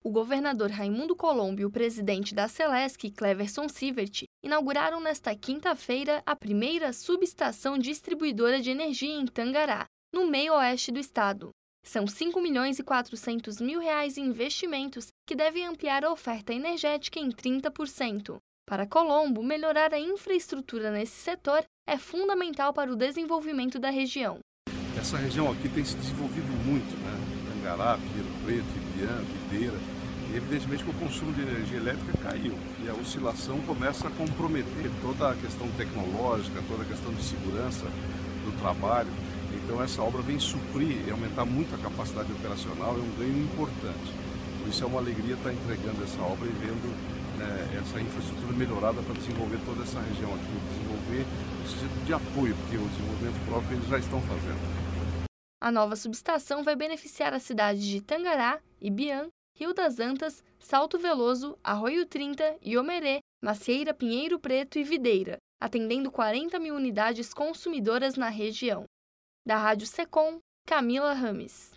O governador Raimundo Colombo e o presidente da Celesc, Cleverson Sievert, inauguraram nesta quinta-feira a primeira subestação distribuidora de energia em Tangará, no meio-oeste do estado. São R$ 5.400.000 em investimentos que devem ampliar a oferta energética em 30%. Para Colombo, melhorar a infraestrutura nesse setor é fundamental para o desenvolvimento da região. Essa região aqui tem se desenvolvido muito, Tangará, Pinheiro Preto, Ibiã, Videira. E evidentemente que o consumo de energia elétrica caiu e a oscilação começa a comprometer toda a questão tecnológica, toda a questão de segurança do trabalho. Então essa obra vem suprir e aumentar muito a capacidade operacional, é um ganho importante. Por isso é uma alegria estar entregando essa obra e vendo essa infraestrutura melhorada para desenvolver toda essa região aqui, desenvolver no sentido de apoio, porque o desenvolvimento próprio eles já estão fazendo. A nova subestação vai beneficiar as cidades de Tangará, Ibiã, Rio das Antas, Salto Veloso, Arroio 30, Iomerê, Macieira, Pinheiro Preto e Videira, atendendo 40.000 unidades consumidoras na região. Da Rádio Secom, Camila Rames.